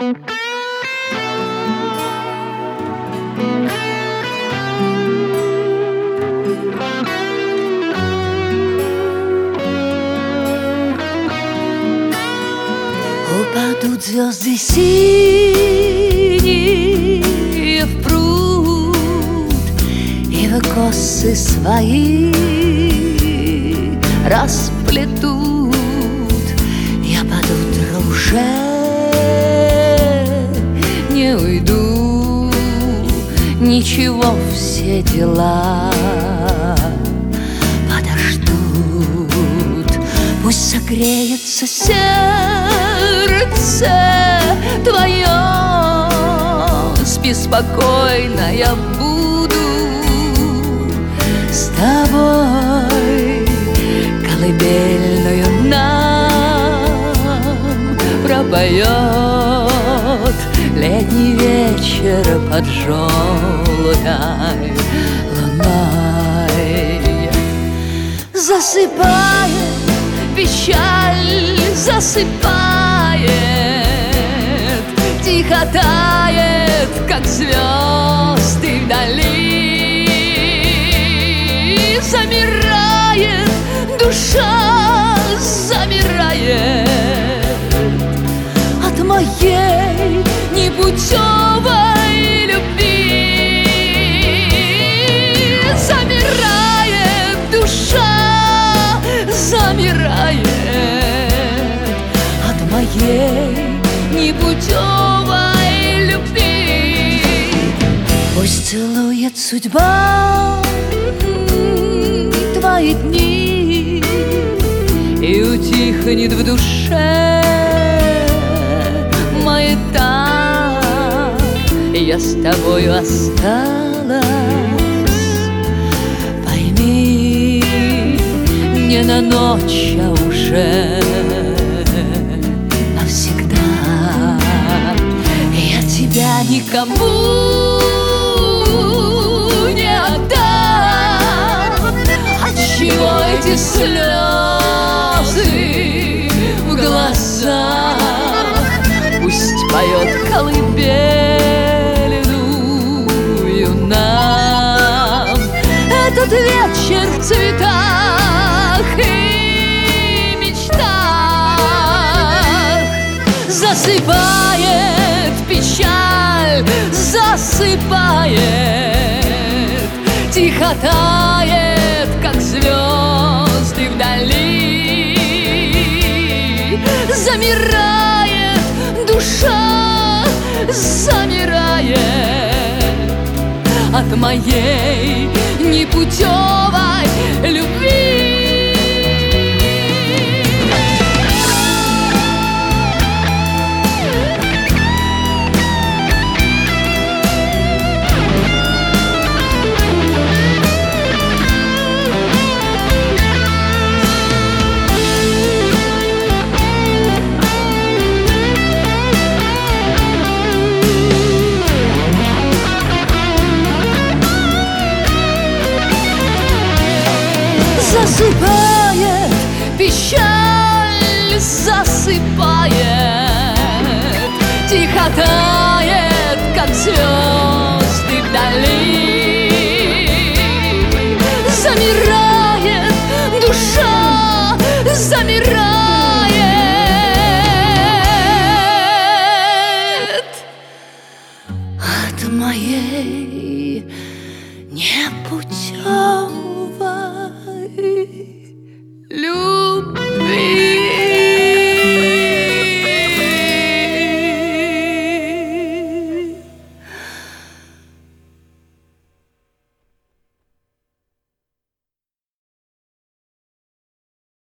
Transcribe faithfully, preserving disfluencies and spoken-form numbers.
Упадут звезды синие в пруд, и в косы свои расплетут. Я под утро уже не уйду, ничего, все дела подождут. Пусть согреется сердце твое, спи спокойно, я буду с тобой. Колыбельную нам пропоет летний вечер под желтой луной. Засыпает печаль, засыпает, тихо тает, как звезды вдали. Замирает душа, замирает от моей непутевой любви. Замирает душа, замирает от моей непутевой любви. Пусть целует судьба твои дни, и утихнет в душе маята. Я с тобою осталась, пойми, не на ночь, а уже навсегда. Я тебя никому не отдам. Отчего эти слезы в глазах? Пусть поет колыбельную нам этот вечер в цветах и мечтах. Засыпает печаль, засыпает, тихо тает, как звезды вдали. Замирает душа, замирает от моей непутевой любви. Засыпает печаль, засыпает, тихо тает, как звезды вдали. Замирает душа, замирает от моей непутевой